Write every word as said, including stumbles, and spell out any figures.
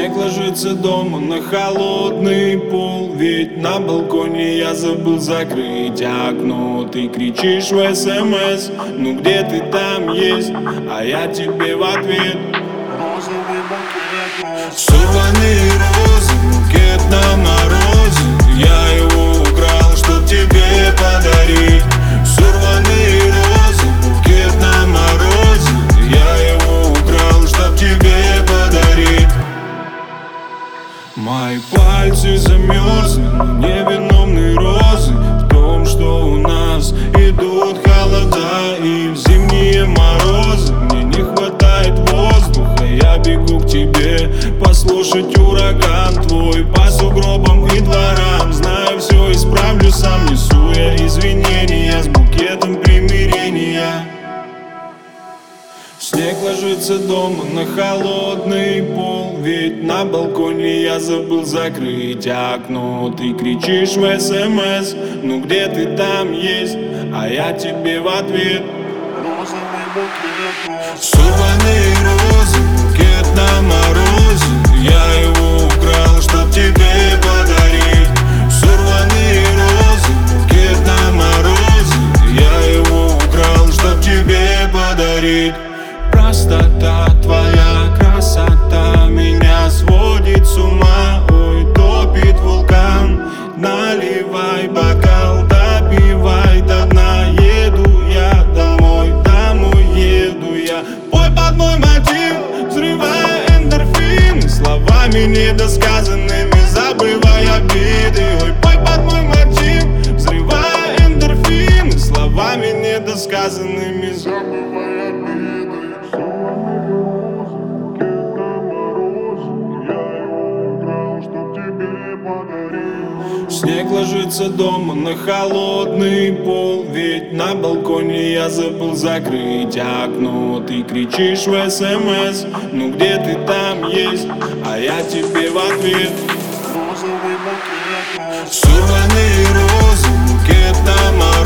Снег ложится дома на холодный пол, ведь на балконе я забыл закрыть окно. Ты кричишь в СМС, ну где ты там есть, а я тебе в ответ розовый букет. Сорванные розы, букет на морозе, я его украл, чтоб тебе подарить. Сорванные розы, букет на морозе, я его украл, чтоб тебе подарить. Мои пальцы замерзли, но невиновные розы в том, что у нас идут холода и в зимние морозы мне не хватает воздуха. Я бегу к тебе послушать ураган твой по сугробам и дворам. Знаю, все исправлю сам, несу я извинения с букетом примирения. Снег ложится дома на холодный пол, ведь на балконе я забыл закрыть окно. Ты кричишь в СМС, ну где ты там есть, а я тебе в ответ розовый букет. Сорванные розы, букет на морозе, я его украл, чтоб тебе подарить. Сорванные розы, букет на морозе, я его украл, чтоб тебе подарить. Простота, твоя красота меня сводит с ума. Ой, топит вулкан, наливай бокал, допивай до дна. Еду я домой, домой еду я. Пой под мой мотив, взрывая эндорфины, словами недосказанными забывай обиды. Ой, пой под мой мотив, взрывая эндорфины, словами недосказанными забывай обиды. Снег ложится дома на холодный пол, ведь на балконе я забыл закрыть окно. Ты кричишь в СМС, ну где ты там есть, а я тебе в ответ розовый букет. Сорванные розы, букет на морозе.